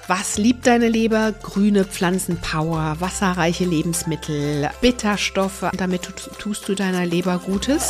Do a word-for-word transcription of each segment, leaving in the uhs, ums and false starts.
Was liebt deine Leber? Grüne Pflanzenpower, wasserreiche Lebensmittel, Bitterstoffe. Damit tust du deiner Leber Gutes.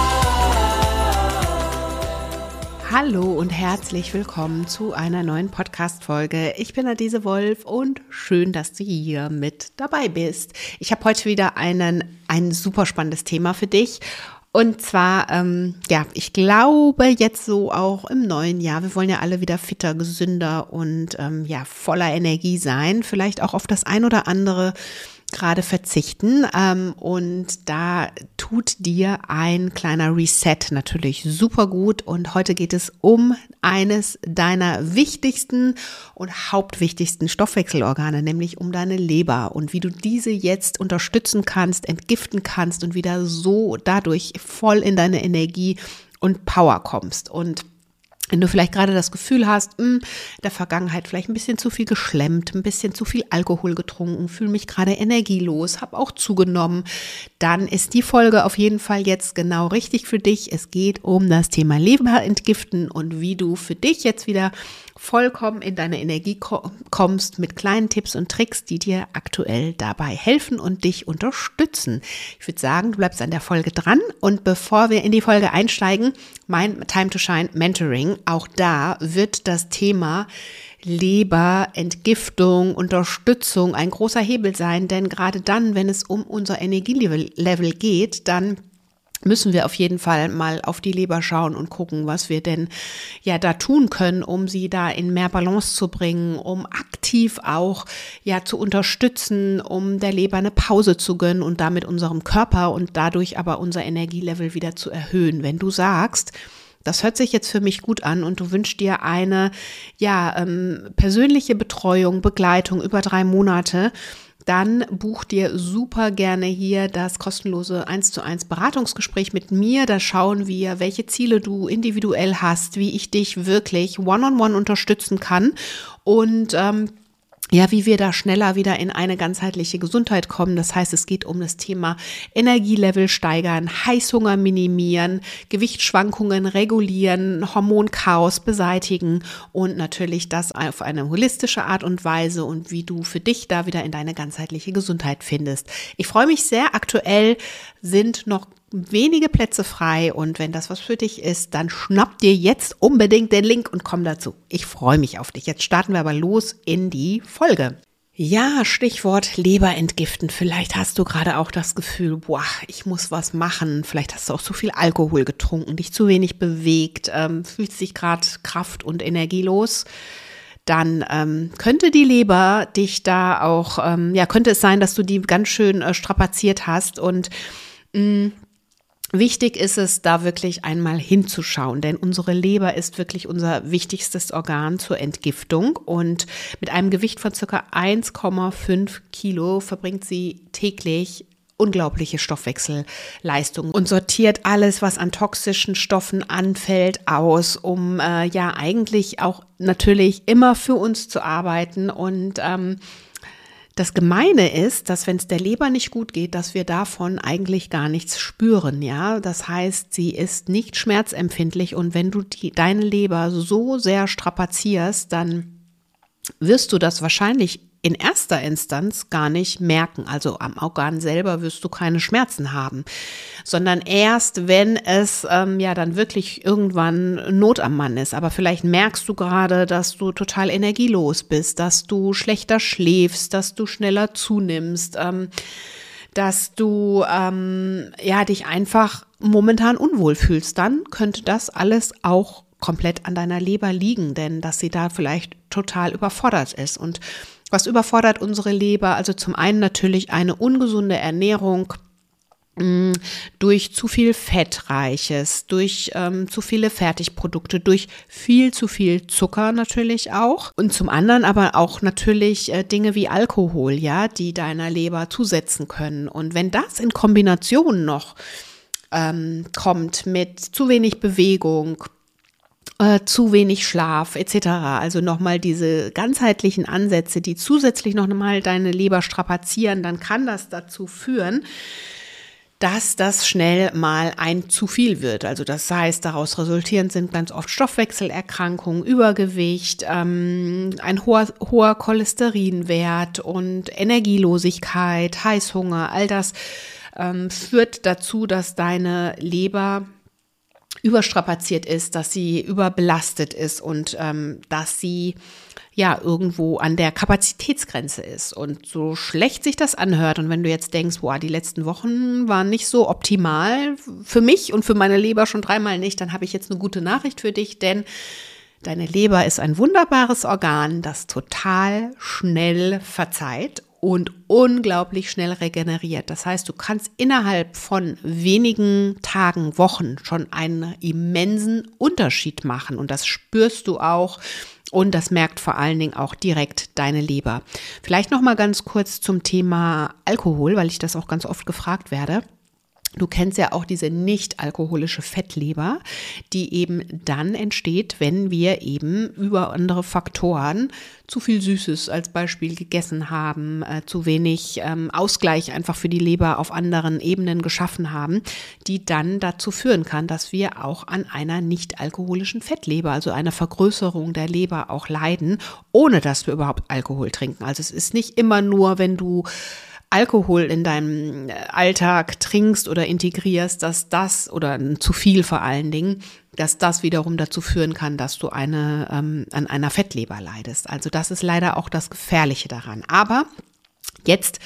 Hallo und herzlich willkommen zu einer neuen Podcast-Folge. Ich bin Adese Wolf und schön, dass du hier mit dabei bist. Ich habe heute wieder einen, ein super spannendes Thema für dich. Und zwar, ähm, ja, ich glaube jetzt so auch im neuen Jahr, wir wollen ja alle wieder fitter, gesünder und ähm, ja, voller Energie sein, vielleicht auch auf das ein oder andere gerade verzichten, ähm, und da tut dir ein kleiner Reset natürlich super gut und heute geht es um eines deiner wichtigsten und hauptwichtigsten Stoffwechselorgane, nämlich um deine Leber und wie du diese jetzt unterstützen kannst, entgiften kannst und wieder so dadurch voll in deine Energie und Power kommst. Und wenn du vielleicht gerade das Gefühl hast, mh, in der Vergangenheit vielleicht ein bisschen zu viel geschlemmt, ein bisschen zu viel Alkohol getrunken, fühle mich gerade energielos, habe auch zugenommen, dann ist die Folge auf jeden Fall jetzt genau richtig für dich. Es geht um das Thema Leberentgiften und wie du für dich jetzt wieder vollkommen in deine Energie kommst mit kleinen Tipps und Tricks, die dir aktuell dabei helfen und dich unterstützen. Ich würde sagen, du bleibst an der Folge dran und bevor wir in die Folge einsteigen, mein Time to Shine Mentoring, auch da wird das Thema Leber, Entgiftung, Unterstützung ein großer Hebel sein, denn gerade dann, wenn es um unser Energielevel Level geht, dann müssen wir auf jeden Fall mal auf die Leber schauen und gucken, was wir denn ja da tun können, um sie da in mehr Balance zu bringen, um aktiv auch ja zu unterstützen, um der Leber eine Pause zu gönnen und damit unserem Körper und dadurch aber unser Energielevel wieder zu erhöhen. Wenn du sagst, das hört sich jetzt für mich gut an und du wünschst dir eine ja ähm, persönliche Betreuung, Begleitung über drei Monate, dann buch dir super gerne hier das kostenlose eins zu eins Beratungsgespräch mit mir. Da schauen wir, welche Ziele du individuell hast, wie ich dich wirklich one-on-one unterstützen kann und ähm, ja, wie wir da schneller wieder in eine ganzheitliche Gesundheit kommen. Das heißt, es geht um das Thema Energielevel steigern, Heißhunger minimieren, Gewichtsschwankungen regulieren, Hormonchaos beseitigen und natürlich das auf eine holistische Art und Weise und wie du für dich da wieder in deine ganzheitliche Gesundheit findest. Ich freue mich sehr. Aktuell sind noch wenige Plätze frei und wenn das was für dich ist, dann schnapp dir jetzt unbedingt den Link und komm dazu. Ich freue mich auf dich. Jetzt starten wir aber los in die Folge. Ja, Stichwort Leber entgiften. Vielleicht hast du gerade auch das Gefühl, boah, ich muss was machen. Vielleicht hast du auch zu viel Alkohol getrunken, dich zu wenig bewegt, ähm, fühlst dich gerade kraft- und energielos. Dann ähm, könnte die Leber dich da auch, ähm, ja, könnte es sein, dass du die ganz schön äh, strapaziert hast und mh, wichtig ist es, da wirklich einmal hinzuschauen, denn unsere Leber ist wirklich unser wichtigstes Organ zur Entgiftung und mit einem Gewicht von circa eins Komma fünf Kilo verbringt sie täglich unglaubliche Stoffwechselleistung und sortiert alles, was an toxischen Stoffen anfällt, aus, um äh, ja eigentlich auch natürlich immer für uns zu arbeiten und ähm, das Gemeine ist, dass wenn es der Leber nicht gut geht, dass wir davon eigentlich gar nichts spüren, ja. Das heißt, sie ist nicht schmerzempfindlich und wenn du die, deine Leber so sehr strapazierst, dann wirst du das wahrscheinlich in erster Instanz gar nicht merken. Also am Organ selber wirst du keine Schmerzen haben, sondern erst, wenn es ähm, ja dann wirklich irgendwann Not am Mann ist. Aber vielleicht merkst du gerade, dass du total energielos bist, dass du schlechter schläfst, dass du schneller zunimmst, ähm, dass du ähm, ja dich einfach momentan unwohl fühlst. Dann könnte das alles auch komplett an deiner Leber liegen, denn dass sie da vielleicht total überfordert ist. Und was überfordert unsere Leber? Also zum einen natürlich eine ungesunde Ernährung mh, durch zu viel Fettreiches, durch ähm, zu viele Fertigprodukte, durch viel zu viel Zucker natürlich auch. Und zum anderen aber auch natürlich äh, Dinge wie Alkohol, ja, die deiner Leber zusetzen können. Und wenn das in Kombination noch ähm, kommt mit zu wenig Bewegung, Äh, zu wenig Schlaf et cetera. Also nochmal diese ganzheitlichen Ansätze, die zusätzlich noch mal deine Leber strapazieren, dann kann das dazu führen, dass das schnell mal ein zu viel wird. Also das heißt, daraus resultierend sind ganz oft Stoffwechselerkrankungen, Übergewicht, ähm, ein hoher, hoher Cholesterinwert und Energielosigkeit, Heißhunger, all das ähm, führt dazu, dass deine Leber überstrapaziert ist, dass sie überbelastet ist und ähm, dass sie ja irgendwo an der Kapazitätsgrenze ist. Und so schlecht sich das anhört und wenn du jetzt denkst, boah, die letzten Wochen waren nicht so optimal für mich und für meine Leber schon dreimal nicht, dann habe ich jetzt eine gute Nachricht für dich, denn deine Leber ist ein wunderbares Organ, das total schnell verzeiht und unglaublich schnell regeneriert. Das heißt, du kannst innerhalb von wenigen Tagen, Wochen schon einen immensen Unterschied machen und das spürst du auch. Und das merkt vor allen Dingen auch direkt deine Leber. Vielleicht noch mal ganz kurz zum Thema Alkohol, weil ich das auch ganz oft gefragt werde. Du kennst ja auch diese nicht-alkoholische Fettleber, die eben dann entsteht, wenn wir eben über andere Faktoren zu viel Süßes als Beispiel gegessen haben, äh, zu wenig ähm, Ausgleich einfach für die Leber auf anderen Ebenen geschaffen haben, die dann dazu führen kann, dass wir auch an einer nicht-alkoholischen Fettleber, also einer Vergrößerung der Leber auch leiden, ohne dass wir überhaupt Alkohol trinken. Also es ist nicht immer nur, wenn du Alkohol in deinem Alltag trinkst oder integrierst, dass das, oder zu viel vor allen Dingen, dass das wiederum dazu führen kann, dass du eine, ähm, an einer Fettleber leidest. Also das ist leider auch das Gefährliche daran. Aber jetzt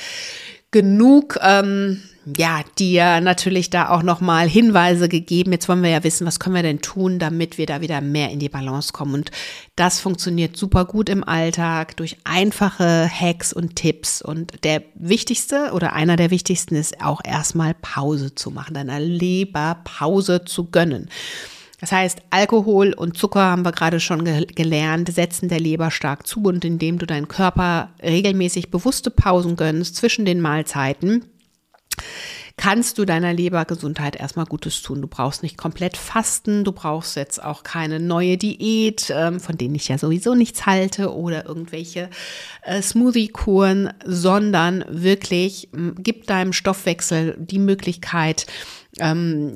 genug, ähm, ja, dir natürlich da auch nochmal Hinweise gegeben. Jetzt wollen wir ja wissen, was können wir denn tun, damit wir da wieder mehr in die Balance kommen. Und das funktioniert super gut im Alltag durch einfache Hacks und Tipps. Und der wichtigste oder einer der wichtigsten ist auch erstmal Pause zu machen, deiner Leber Pause zu gönnen. Das heißt, Alkohol und Zucker, haben wir gerade schon ge- gelernt, setzen der Leber stark zu. Und indem du deinen Körper regelmäßig bewusste Pausen gönnst zwischen den Mahlzeiten, kannst du deiner Lebergesundheit erstmal Gutes tun. Du brauchst nicht komplett fasten, du brauchst jetzt auch keine neue Diät, ähm, von denen ich ja sowieso nichts halte, oder irgendwelche äh, Smoothie-Kuren, sondern wirklich m, gib deinem Stoffwechsel die Möglichkeit, ähm,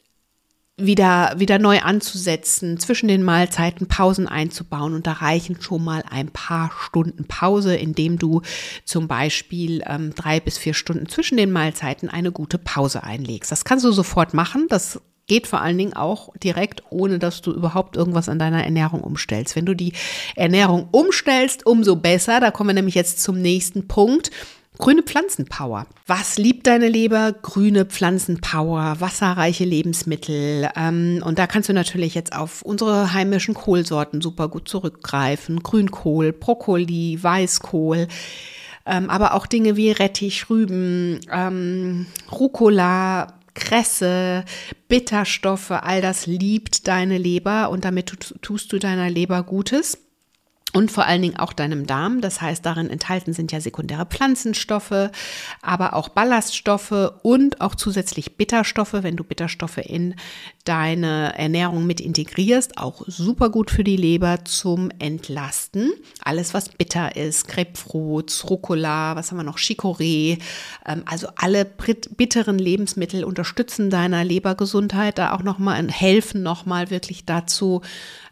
wieder, wieder neu anzusetzen, zwischen den Mahlzeiten Pausen einzubauen, und da reichen schon mal ein paar Stunden Pause, indem du zum Beispiel ähm, drei bis vier Stunden zwischen den Mahlzeiten eine gute Pause einlegst. Das kannst du sofort machen, das geht vor allen Dingen auch direkt, ohne dass du überhaupt irgendwas an deiner Ernährung umstellst. Wenn du die Ernährung umstellst, umso besser, da kommen wir nämlich jetzt zum nächsten Punkt. Grüne Pflanzenpower. Was liebt deine Leber? Grüne Pflanzenpower, wasserreiche Lebensmittel. Ähm, und da kannst du natürlich jetzt auf unsere heimischen Kohlsorten super gut zurückgreifen. Grünkohl, Brokkoli, Weißkohl, ähm, aber auch Dinge wie Rettich, Rüben, ähm, Rucola, Kresse, Bitterstoffe, all das liebt deine Leber, und damit tust du deiner Leber Gutes. Und vor allen Dingen auch deinem Darm. Das heißt, darin enthalten sind ja sekundäre Pflanzenstoffe, aber auch Ballaststoffe und auch zusätzlich Bitterstoffe, wenn du Bitterstoffe in deine Ernährung mit integrierst. Auch super gut für die Leber zum Entlasten. Alles, was bitter ist, Grapefruits, Rucola, was haben wir noch, Chicorée. Also alle bitteren Lebensmittel unterstützen deiner Lebergesundheit da auch nochmal und helfen nochmal wirklich dazu,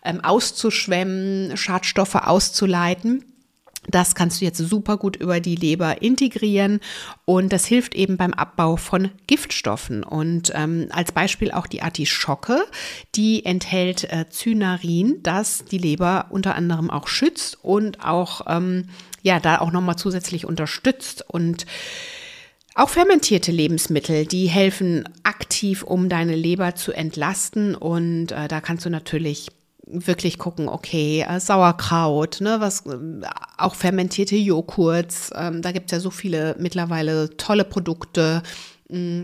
auszuschwemmen, Schadstoffe auszuleiten. Das kannst du jetzt super gut über die Leber integrieren, und das hilft eben beim Abbau von Giftstoffen. Und ähm, als Beispiel auch die Artischocke, die enthält äh, Cynarin, das die Leber unter anderem auch schützt und auch ähm, ja da auch nochmal zusätzlich unterstützt. Und auch fermentierte Lebensmittel, die helfen aktiv, um deine Leber zu entlasten, und äh, da kannst du natürlich wirklich gucken, okay, äh, Sauerkraut, ne, was, äh, auch fermentierte Joghurts, ähm, da gibt es ja so viele mittlerweile tolle Produkte, mh,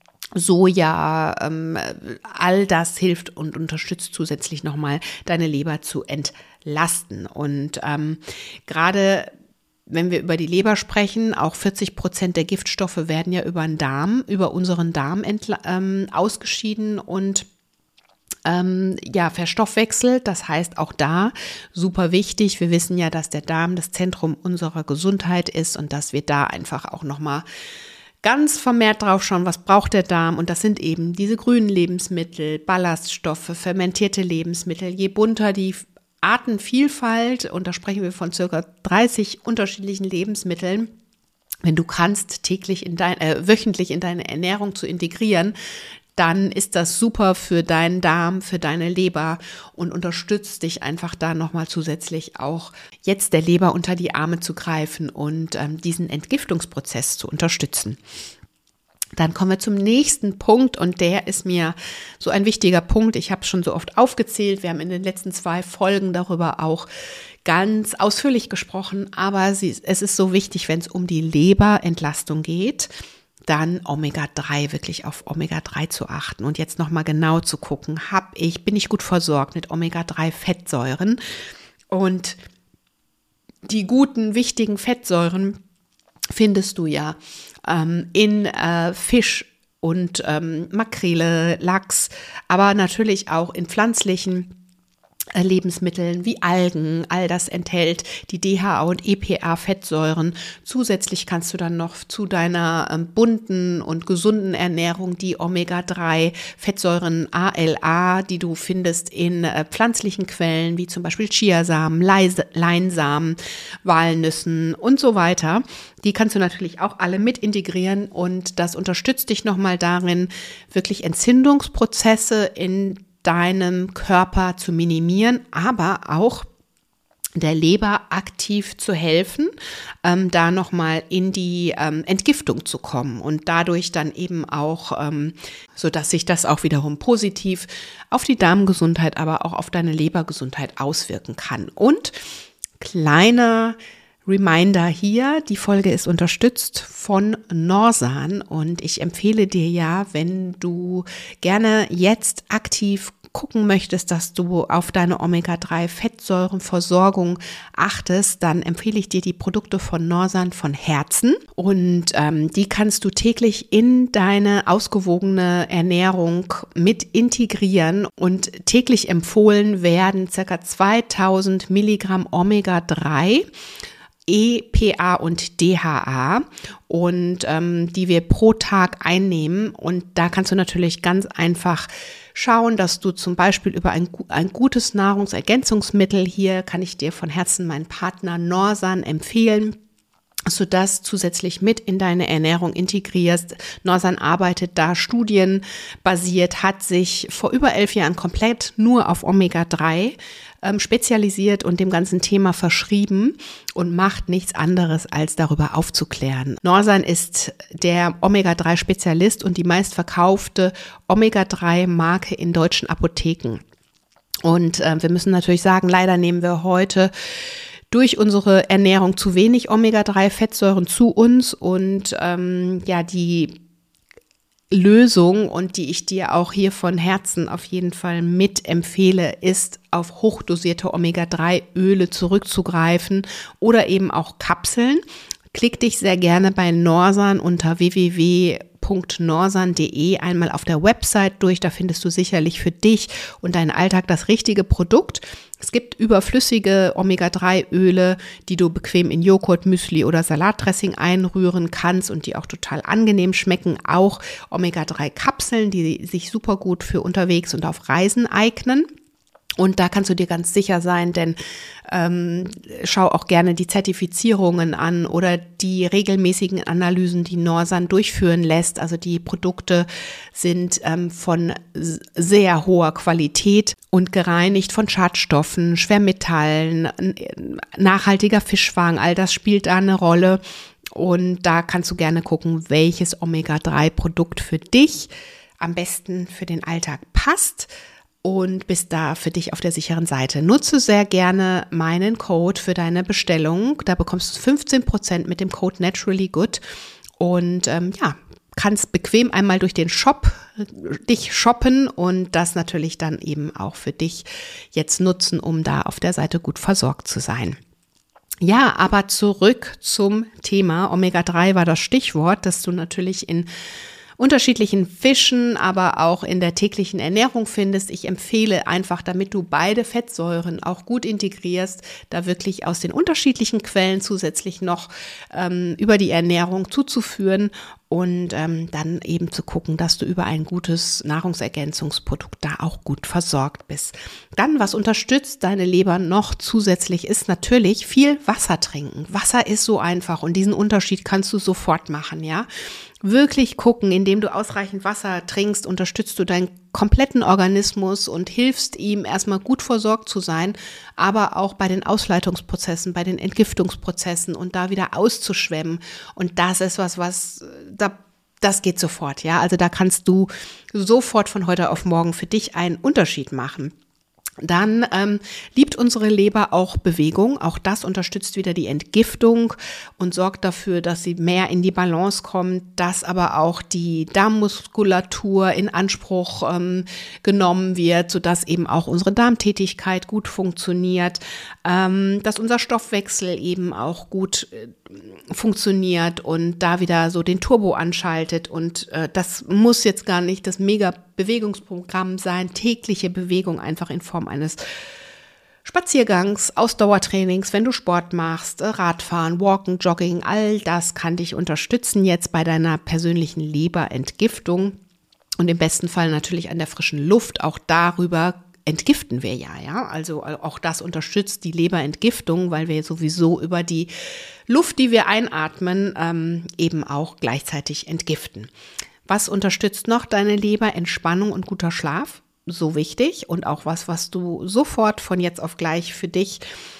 Soja, ähm, all das hilft und unterstützt zusätzlich nochmal deine Leber zu entlasten. Und ähm, gerade wenn wir über die Leber sprechen, auch vierzig Prozent der Giftstoffe werden ja über den Darm, über unseren Darm entla- ähm, ausgeschieden und Ähm, ja, verstoffwechselt. Das heißt, auch da super wichtig. Wir wissen ja, dass der Darm das Zentrum unserer Gesundheit ist und dass wir da einfach auch nochmal ganz vermehrt drauf schauen, was braucht der Darm, und das sind eben diese grünen Lebensmittel, Ballaststoffe, fermentierte Lebensmittel. Je bunter die Artenvielfalt, und da sprechen wir von circa dreißig unterschiedlichen Lebensmitteln, wenn du kannst, täglich in dein, äh, wöchentlich in deine Ernährung zu integrieren, dann ist das super für deinen Darm, für deine Leber und unterstützt dich einfach da nochmal zusätzlich auch jetzt der Leber unter die Arme zu greifen und ähm, diesen Entgiftungsprozess zu unterstützen. Dann kommen wir zum nächsten Punkt, und der ist mir so ein wichtiger Punkt. Ich habe es schon so oft aufgezählt. Wir haben in den letzten zwei Folgen darüber auch ganz ausführlich gesprochen, aber sie, es ist so wichtig, wenn es um die Leberentlastung geht, dann Omega drei, wirklich auf Omega drei zu achten und jetzt nochmal genau zu gucken, hab ich, bin ich gut versorgt mit Omega drei Fettsäuren, und die guten, wichtigen Fettsäuren findest du ja ähm, in äh, Fisch und ähm, Makrele, Lachs, aber natürlich auch in pflanzlichen Lebensmitteln wie Algen. All das enthält die D H A und E P A-Fettsäuren. Zusätzlich kannst du dann noch zu deiner ähm, bunten und gesunden Ernährung die Omega drei Fettsäuren A L A, die du findest in äh, pflanzlichen Quellen, wie zum Beispiel Chiasamen, Leise, Leinsamen, Walnüssen und so weiter. Die kannst du natürlich auch alle mit integrieren, und das unterstützt dich nochmal darin, wirklich Entzündungsprozesse in deinem Körper zu minimieren, aber auch der Leber aktiv zu helfen, ähm, da nochmal in die ähm, Entgiftung zu kommen und dadurch dann eben auch, ähm, so dass sich das auch wiederum positiv auf die Darmgesundheit, aber auch auf deine Lebergesundheit auswirken kann. Und kleiner Reminder hier, die Folge ist unterstützt von Norsan, und ich empfehle dir ja, wenn du gerne jetzt aktiv gucken möchtest, dass du auf deine Omega drei Fettsäurenversorgung achtest, dann empfehle ich dir die Produkte von Norsan von Herzen, und ähm, die kannst du täglich in deine ausgewogene Ernährung mit integrieren, und täglich empfohlen werden ca. zweitausend Milligramm Omega drei, E P A und D H A, und ähm, die wir pro Tag einnehmen. Und da kannst du natürlich ganz einfach schauen, dass du zum Beispiel über ein, ein gutes Nahrungsergänzungsmittel, hier kann ich dir von Herzen meinen Partner Norsan empfehlen, dass du das zusätzlich mit in deine Ernährung integrierst. Norsan arbeitet da studienbasiert, hat sich vor über elf Jahren komplett nur auf Omega drei ähm, spezialisiert und dem ganzen Thema verschrieben und macht nichts anderes, als darüber aufzuklären. Norsan ist der Omega drei Spezialist und die meistverkaufte Omega drei Marke in deutschen Apotheken. Und äh, wir müssen natürlich sagen, leider nehmen wir heute durch unsere Ernährung zu wenig Omega drei Fettsäuren zu uns, und ähm, ja, die Lösung, und die ich dir auch hier von Herzen auf jeden Fall mit empfehle, ist, auf hochdosierte Omega drei Öle zurückzugreifen oder eben auch Kapseln. Klick dich sehr gerne bei Norsan unter w w w punkt norsan punkt de einmal auf der Website durch. Da findest du sicherlich für dich und deinen Alltag das richtige Produkt. Es gibt überflüssige Omega drei Öle, die du bequem in Joghurt, Müsli oder Salatdressing einrühren kannst und die auch total angenehm schmecken. Auch Omega drei Kapseln, die sich super gut für unterwegs und auf Reisen eignen. Und da kannst du dir ganz sicher sein, denn ähm, schau auch gerne die Zertifizierungen an oder die regelmäßigen Analysen, die Norsan durchführen lässt. Also die Produkte sind ähm, von sehr hoher Qualität und gereinigt von Schadstoffen, Schwermetallen, nachhaltiger Fischfang, all das spielt da eine Rolle. Und da kannst du gerne gucken, welches Omega drei Produkt für dich am besten für den Alltag passt. Und bist da für dich auf der sicheren Seite. Nutze sehr gerne meinen Code für deine Bestellung. Da bekommst du fünfzehn Prozent mit dem Code naturallygood. Und ähm, ja, kannst bequem einmal durch den Shop dich shoppen und das natürlich dann eben auch für dich jetzt nutzen, um da auf der Seite gut versorgt zu sein. Ja, aber zurück zum Thema. Omega drei war das Stichwort, das du natürlich in unterschiedlichen Fischen, aber auch in der täglichen Ernährung findest. Ich empfehle einfach, damit du beide Fettsäuren auch gut integrierst, da wirklich aus den unterschiedlichen Quellen zusätzlich noch ähm, über die Ernährung zuzuführen. und ähm, dann eben zu gucken, dass du über ein gutes Nahrungsergänzungsprodukt da auch gut versorgt bist. Dann, was unterstützt deine Leber noch zusätzlich, ist natürlich viel Wasser trinken. Wasser ist so einfach und diesen Unterschied kannst du sofort machen, ja. Wirklich gucken, indem du ausreichend Wasser trinkst, unterstützt du deinen kompletten Organismus und hilfst ihm erstmal gut versorgt zu sein, aber auch bei den Ausleitungsprozessen, bei den Entgiftungsprozessen und da wieder auszuschwemmen. Und das ist was, was da das geht sofort, ja. Also da kannst du sofort von heute auf morgen für dich einen Unterschied machen. Dann ähm, liebt unsere Leber auch Bewegung. Auch das unterstützt wieder die Entgiftung und sorgt dafür, dass sie mehr in die Balance kommt, dass aber auch die Darmmuskulatur in Anspruch ähm, genommen wird, sodass eben auch unsere Darmtätigkeit gut funktioniert, ähm, dass unser Stoffwechsel eben auch gut äh, funktioniert und da wieder so den Turbo anschaltet. Und äh, das muss jetzt gar nicht das mega Bewegungsprogramm sein, tägliche Bewegung einfach in Form eines Spaziergangs, Ausdauertrainings, wenn du Sport machst, Radfahren, Walken, Jogging, all das kann dich unterstützen jetzt bei deiner persönlichen Leberentgiftung und im besten Fall natürlich an der frischen Luft. Auch darüber entgiften wir ja, ja. Also auch das unterstützt die Leberentgiftung, weil wir sowieso über die Luft, die wir einatmen, ähm, eben auch gleichzeitig entgiften. Was unterstützt noch deine Leber? Entspannung und guter Schlaf, so wichtig und auch was, was du sofort von jetzt auf gleich für dich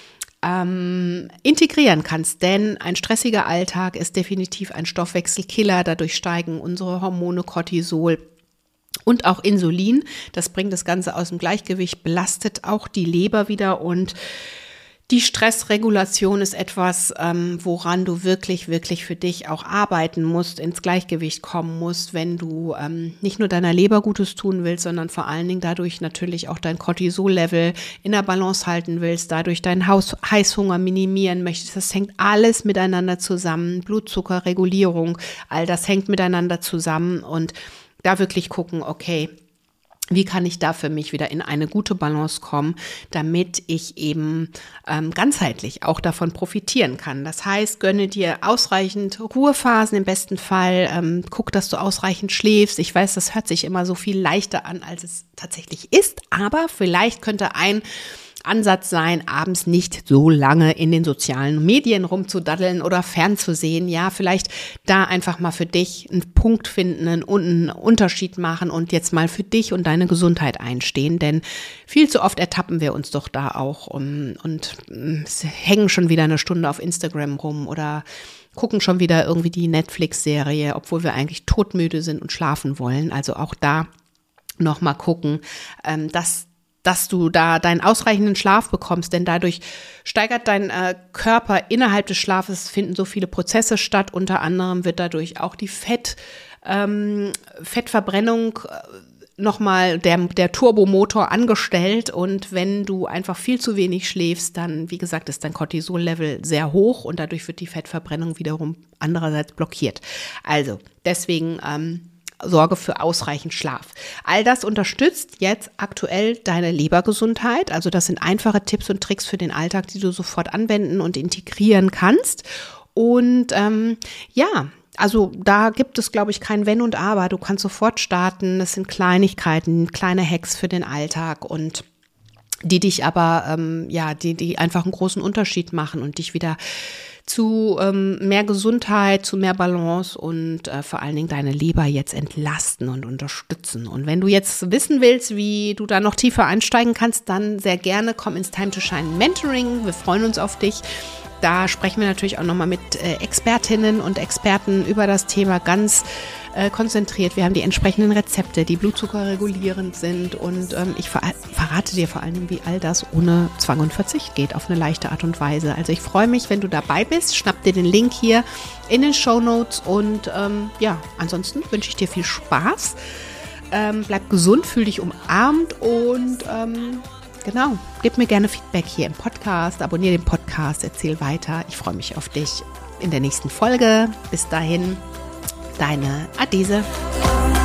ähm, integrieren kannst, denn ein stressiger Alltag ist definitiv ein Stoffwechselkiller, dadurch steigen unsere Hormone Cortisol und auch Insulin, das bringt das Ganze aus dem Gleichgewicht, belastet auch die Leber wieder und die Stressregulation ist etwas, ähm, woran du wirklich, wirklich für dich auch arbeiten musst, ins Gleichgewicht kommen musst, wenn du ähm, nicht nur deiner Leber Gutes tun willst, sondern vor allen Dingen dadurch natürlich auch dein Cortisol-Level in der Balance halten willst, dadurch deinen Haus- Heißhunger minimieren möchtest. Das hängt alles miteinander zusammen. Blutzuckerregulierung, all das hängt miteinander zusammen und da wirklich gucken, okay, wie kann ich da für mich wieder in eine gute Balance kommen, damit ich eben ähm, ganzheitlich auch davon profitieren kann. Das heißt, gönne dir ausreichend Ruhephasen im besten Fall, ähm, guck, dass du ausreichend schläfst. Ich weiß, das hört sich immer so viel leichter an, als es tatsächlich ist, aber vielleicht könnte ein Ansatz sein, abends nicht so lange in den sozialen Medien rumzudaddeln oder fernzusehen. Ja, vielleicht da einfach mal für dich einen Punkt finden, einen Unterschied machen und jetzt mal für dich und deine Gesundheit einstehen. Denn viel zu oft ertappen wir uns doch da auch um, und um, hängen schon wieder eine Stunde auf Instagram rum oder gucken schon wieder irgendwie die Netflix-Serie, obwohl wir eigentlich todmüde sind und schlafen wollen. Also auch da nochmal gucken, ähm, dass dass du da deinen ausreichenden Schlaf bekommst, denn dadurch steigert dein äh, Körper innerhalb des Schlafes, finden so viele Prozesse statt, unter anderem wird dadurch auch die Fett, ähm, Fettverbrennung äh, nochmal der, der Turbomotor angestellt und wenn du einfach viel zu wenig schläfst, dann, wie gesagt, ist dein Cortisol-Level sehr hoch und dadurch wird die Fettverbrennung wiederum andererseits blockiert. Also deswegen ähm, Sorge für ausreichend Schlaf. All das unterstützt jetzt aktuell deine Lebergesundheit. Also das sind einfache Tipps und Tricks für den Alltag, die du sofort anwenden und integrieren kannst. Und ähm, ja, also da gibt es, glaube ich, kein Wenn und Aber. Du kannst sofort starten. Das sind Kleinigkeiten, kleine Hacks für den Alltag und die dich aber, ähm, ja, die, die einfach einen großen Unterschied machen und dich wieder zu ähm, mehr Gesundheit, zu mehr Balance und äh, vor allen Dingen deine Leber jetzt entlasten und unterstützen. Und wenn du jetzt wissen willst, wie du da noch tiefer einsteigen kannst, dann sehr gerne komm ins Time to Shine Mentoring. Wir freuen uns auf dich. Da sprechen wir natürlich auch nochmal mit äh, Expertinnen und Experten über das Thema ganz äh, konzentriert. Wir haben die entsprechenden Rezepte, die blutzuckerregulierend sind und ähm, ich ver- verrate dir vor allen Dingen, wie all das ohne Zwang und Verzicht geht, auf eine leichte Art und Weise. Also ich freue mich, wenn du dabei bist. Schnapp dir den Link hier in den Shownotes und ähm, ja, ansonsten wünsche ich dir viel Spaß. Ähm, bleib gesund, fühl dich umarmt und ähm, genau, gib mir gerne Feedback hier im Podcast, abonniere den Podcast, erzähl weiter. Ich freue mich auf dich in der nächsten Folge. Bis dahin, deine Adese.